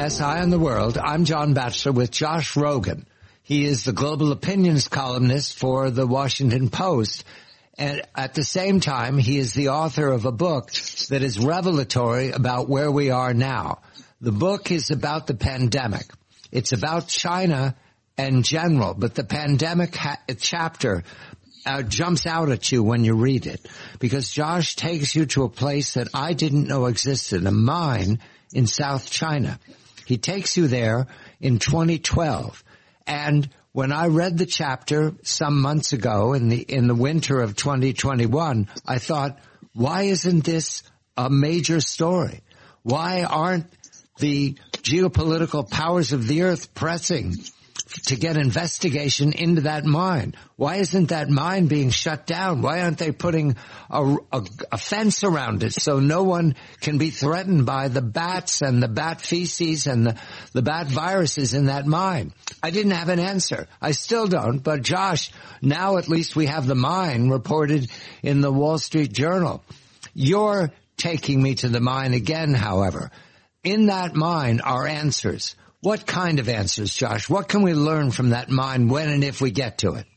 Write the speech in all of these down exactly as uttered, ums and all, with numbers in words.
S Eye on the World. I'm John Batchelor with Josh Rogin. He is the global opinions columnist for the Washington Post. And at the same time, he is the author of a book that is revelatory about where we are now. The book is about the pandemic. It's about China in general, but the pandemic ha- chapter uh, jumps out at you when you read it, because Josh takes you to a place that I didn't know existed, a mine in South China. He takes you there in twenty twelve. And when I read the chapter some months ago in the in the winter of twenty twenty-one, I thought, why isn't this a major story? Why aren't the geopolitical powers of the earth pressing to get investigation into that mine? Why isn't that mine being shut down? Why aren't they putting a, a, a fence around it so no one can be threatened by the bats and the bat feces and the, the bat viruses in that mine? I didn't have an answer. I still don't. But Josh, now at least we have the mine reported in the Wall Street Journal. You're taking me to the mine again, however. In that mine are answers. What kind of answers, Josh? What can we learn from that mine when and if we get to it?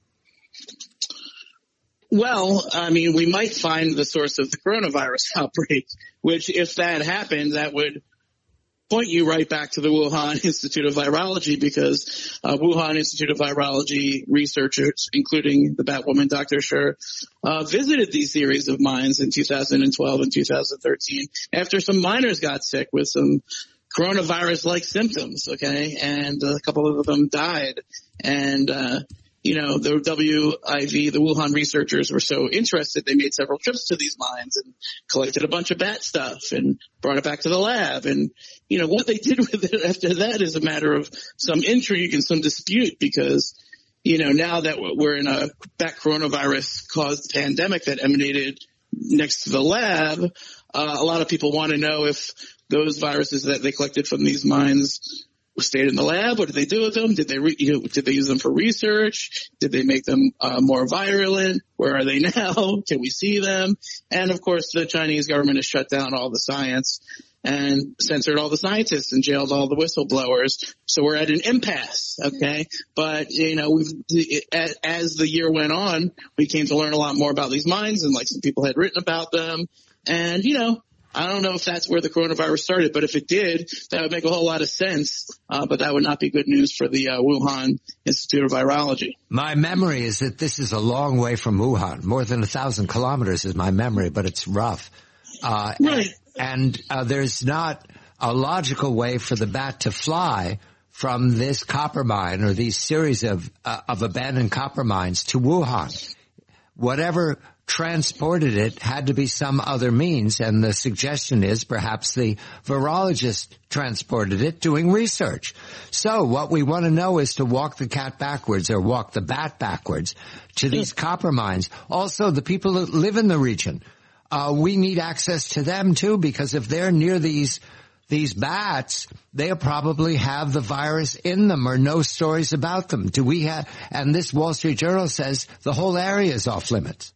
Well, I mean, we might find the source of the coronavirus outbreak, which if that happened, that would point you right back to the Wuhan Institute of Virology, because uh, Wuhan Institute of Virology researchers, including the Batwoman, Doctor Sher, uh, visited these series of mines in two thousand twelve and two thousand thirteen after some miners got sick with some coronavirus-like symptoms, okay, and a couple of them died. And, uh, you know, the W I V, the Wuhan researchers were so interested, they made several trips to these mines and collected a bunch of bat stuff and brought it back to the lab. And, you know, what they did with it after that is a matter of some intrigue and some dispute, because, you know, now that we're in a bat coronavirus-caused pandemic that emanated next to the lab, uh, a lot of people want to know if those viruses that they collected from these mines stayed in the lab. What did they do with them? Did they re- you know, did they use them for research? Did they make them uh, more virulent? Where are they now? Can we see them? And of course, the Chinese government has shut down all the science and censored all the scientists and jailed all the whistleblowers. So we're at an impasse, okay? But, you know, we've, as the year went on, we came to learn a lot more about these mines, and like some people had written about them. And, you know, I don't know if that's where the coronavirus started, but if it did, that would make a whole lot of sense. Uh, but that would not be good news for the uh, Wuhan Institute of Virology. My memory is that this is a long way from Wuhan. More than a thousand kilometers is my memory, but it's rough. Uh, right. And, and uh, there's not a logical way for the bat to fly from this copper mine or these series of uh, of abandoned copper mines to Wuhan. Whatever transported it had to be some other means, and the suggestion is perhaps the virologist transported it doing research. So what we want to know is to walk the cat backwards, or walk the bat backwards, to these copper mines. Also, the people that live in the region, uh, we need access to them too, because if they're near these these bats, they probably have the virus in them, or no stories about them. Do we have? And this Wall Street Journal says the whole area is off limits.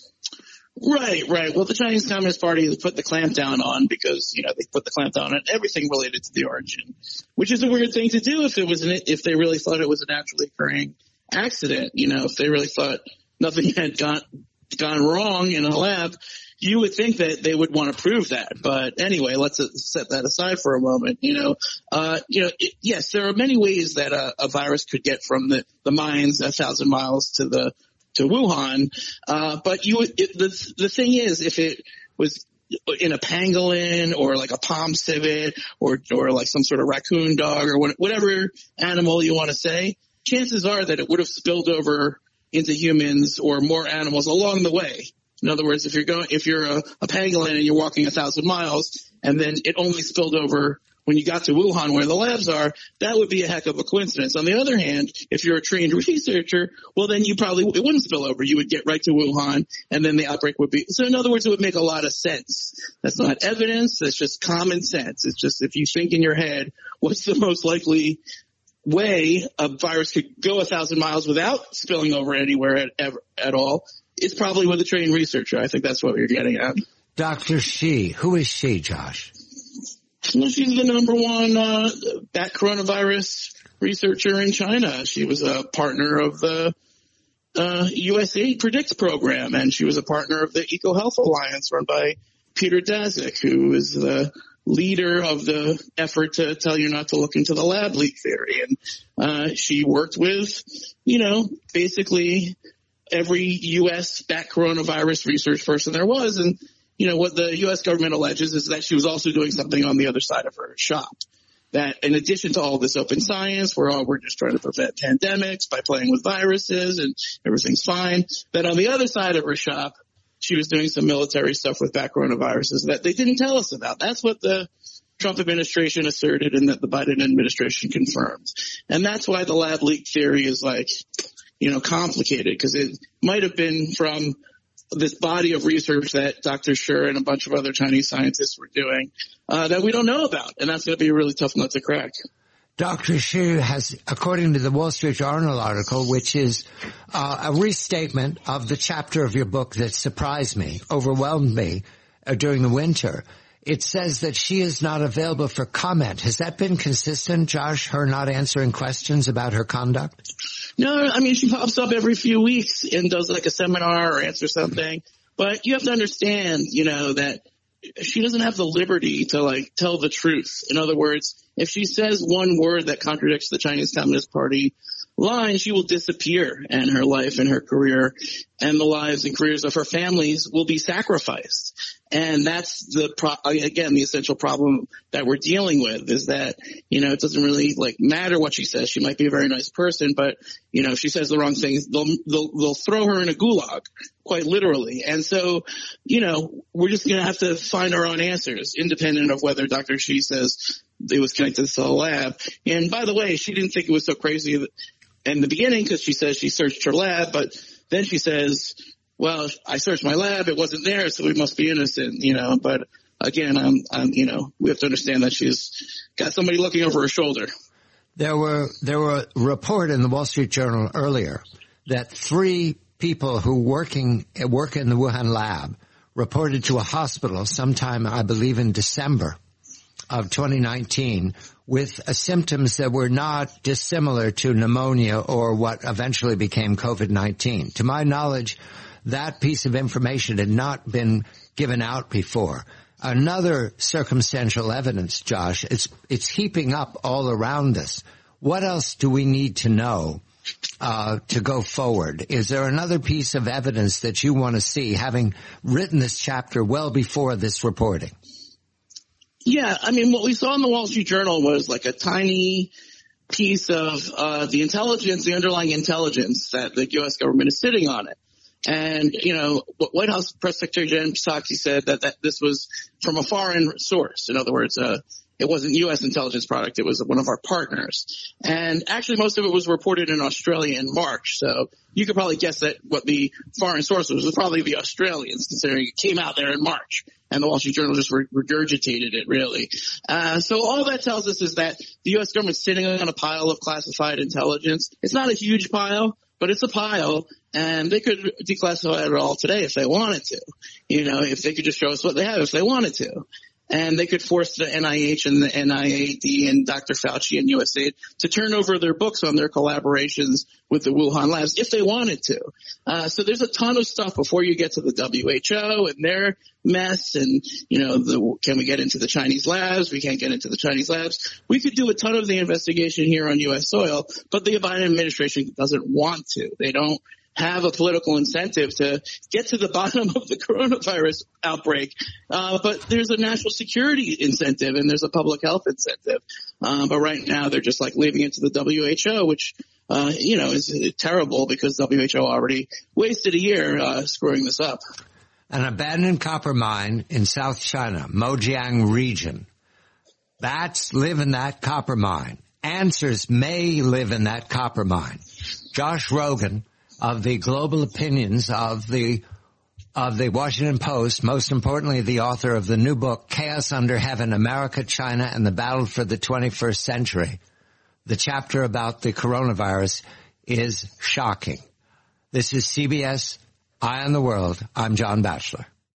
Right, right. Well, the Chinese Communist Party put the clamp down on, because, you know, they put the clamp down on everything related to the origin, which is a weird thing to do if it was an, if they really thought it was a naturally occurring accident. You know, if they really thought nothing had gone gone wrong in a lab, you would think that they would want to prove that. But anyway, let's set that aside for a moment. You know, uh, you know, it, yes, there are many ways that a, a virus could get from the, the mines a thousand miles to the to Wuhan, uh, but you, it, the, the thing is, if it was in a pangolin or like a palm civet or, or like some sort of raccoon dog or whatever animal you want to say, chances are that it would have spilled over into humans or more animals along the way. In other words, if you're going, if you're a, a pangolin and you're walking a thousand miles and then it only spilled over when you got to Wuhan where the labs are, that would be a heck of a coincidence. On the other hand, if you're a trained researcher, well, then you probably, it wouldn't spill over. You would get right to Wuhan and then the outbreak would be, so in other words, it would make a lot of sense. That's not evidence. That's just common sense. It's just, if you think in your head, what's the most likely way a virus could go a thousand miles without spilling over anywhere at, ever, at all, it's probably with a trained researcher. I think that's what you're getting at. Doctor Shi. Who is she, Josh? Well, she's the number one uh, bat coronavirus researcher in China. She was a partner of the uh, U S A I D Predicts program, and she was a partner of the EcoHealth Alliance run by Peter Daszak, who is the leader of the effort to tell you not to look into the lab leak theory. And uh, she worked with, you know, basically every U S bat coronavirus research person there was. And you know, what the U S government alleges is that she was also doing something on the other side of her shop. That in addition to all this open science, where all we're just trying to prevent pandemics by playing with viruses and everything's fine, that on the other side of her shop, she was doing some military stuff with bat coronaviruses that they didn't tell us about. That's what the Trump administration asserted and that the Biden administration confirmed. And that's why the lab leak theory is like, you know, complicated, because it might have been from this body of research that Doctor Shi and a bunch of other Chinese scientists were doing uh, that we don't know about. And that's going to be a really tough nut to crack. Doctor Shi has, according to the Wall Street Journal article, which is uh, a restatement of the chapter of your book that surprised me, overwhelmed me uh, during the winter, it says that she is not available for comment. Has that been consistent, Josh, her not answering questions about her conduct? No, I mean, she pops up every few weeks and does like a seminar or answers something. But you have to understand, you know, that she doesn't have the liberty to like tell the truth. In other words, if she says one word that contradicts the Chinese Communist Party line, she will disappear, and her life and her career and the lives and careers of her families will be sacrificed. And that's the pro- again the essential problem that we're dealing with, is that, you know, it doesn't really like matter what she says. She might be a very nice person, but you know, if she says the wrong things, they'll they'll they'll throw her in a gulag, quite literally. And so, you know, we're just going to have to find our own answers, independent of whether Doctor Shi says it was connected to the lab. And by the way, she didn't think it was so crazy that in the beginning, because she says she searched her lab, but then she says, well, I searched my lab, it wasn't there, so we must be innocent, you know. But again, I'm, I'm, you know, we have to understand that she's got somebody looking over her shoulder. There were, there were a report in the Wall Street Journal earlier that three people who working, work in the Wuhan lab reported to a hospital sometime, I believe in December of twenty nineteen, with uh, symptoms that were not dissimilar to pneumonia or what eventually became COVID nineteen. To my knowledge, that piece of information had not been given out before. Another circumstantial evidence, Josh, it's, it's heaping up all around us. What else do we need to know uh, to go forward? Is there another piece of evidence that you want to see, having written this chapter well before this reporting? Yeah, I mean, what we saw in the Wall Street Journal was like a tiny piece of uh the intelligence, the underlying intelligence that the U S government is sitting on it. And, you know, White House Press Secretary Jen Psaki said that, that this was from a foreign source. In other words, uh, it wasn't U S intelligence product. It was one of our partners. And actually most of it was reported in Australia in March. So you could probably guess that what the foreign source was was probably the Australians, considering it came out there in March. And the Wall Street Journal just regurgitated it, really. Uh, so all that tells us is that the U S government's sitting on a pile of classified intelligence. It's not a huge pile, but it's a pile, and they could declassify it all today if they wanted to. You know, if they could just show us what they have if they wanted to. And they could force the N I H and the N I A D and Doctor Fauci and U S A I D to turn over their books on their collaborations with the Wuhan labs if they wanted to. Uh, so there's a ton of stuff before you get to the W H O and their mess and, you know, the, can we get into the Chinese labs? We can't get into the Chinese labs. We could do a ton of the investigation here on U S soil, but the Biden administration doesn't want to. They don't have a political incentive to get to the bottom of the coronavirus outbreak. Uh, but there's a national security incentive and there's a public health incentive. Uh, but right now they're just like leaving it to the W H O, which, uh, you know, is terrible because W H O already wasted a year, uh, screwing this up. An abandoned copper mine in South China, Mojiang region. Bats live in that copper mine. Answers may live in that copper mine. Josh Rogin of the global opinions of the of the Washington Post, most importantly the author of the new book, Chaos Under Heaven, America, China, and the Battle for the twenty-first century. The chapter about the coronavirus is shocking. This is C B S Eye on the World. I'm John Batchelor.